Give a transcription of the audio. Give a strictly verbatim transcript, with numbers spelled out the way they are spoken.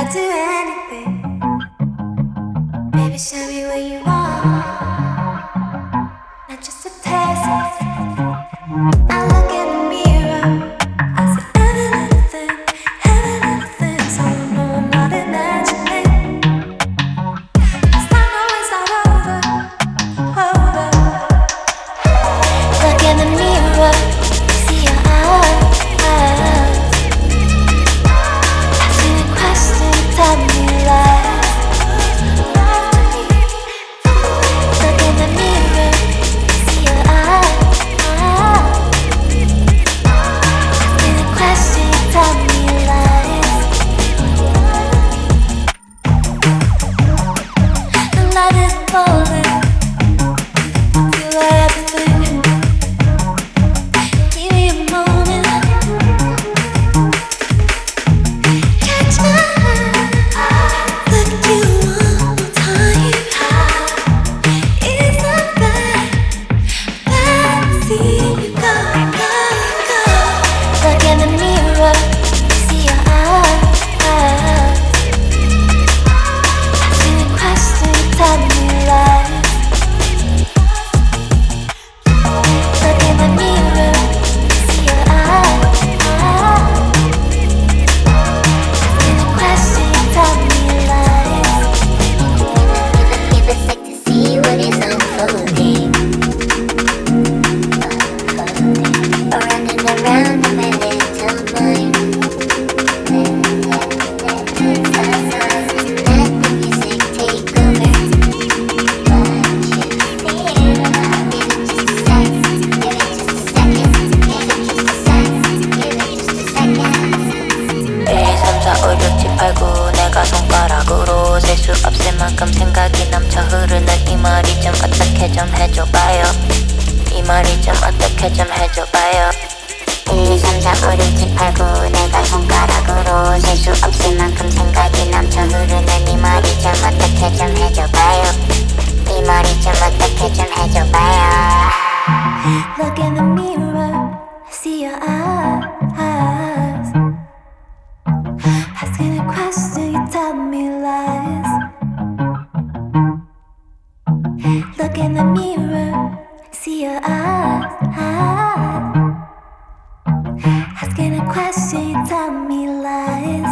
do anything. Baby, show me what you want, not just a taste. I look in the mirror, I see every little thing, every little thing. So I know I'm not imagining. It's not, no, it's not over, over. Look in the mirror, see your eyes. Ask me a question, tell me lies. Look in the mirror, see your eyes. Ask me the question, tell me lies. The light is falling, feel everything. Give me a moment, catch my eye. Look at you one more time. It's not bad, bad to see you go, go, go. Look in the mirror, see your eyes. Ask me the question, tell me lies. Look in the mirror, see your eyes. Ask me the question, tell me lies. If it's sick to see what is unfolding, or running around in my little mind. Let the music take over. 팔구 내가 손가락으로 셀 수 없을 만큼 생각이 넘쳐 흐르는 이 말이 좀 어떻게 좀 해줘봐요. 이 말이 좀 어떻게 좀 해줘봐요. 일, 삼, 사, 오, 육, 칠, 팔, 구 내가 손가락으로 셀 수 없을 만큼 생각이 넘쳐 흐르는 이 말이 좀 어떻게 좀 해줘봐요. 이 말이 좀 어떻게 좀 해줘봐요. Look in the mirror, see your eyes. Ask me the question, you tell me lies. Look in the mirror, see your eyes. Ask me the question, you tell me lies.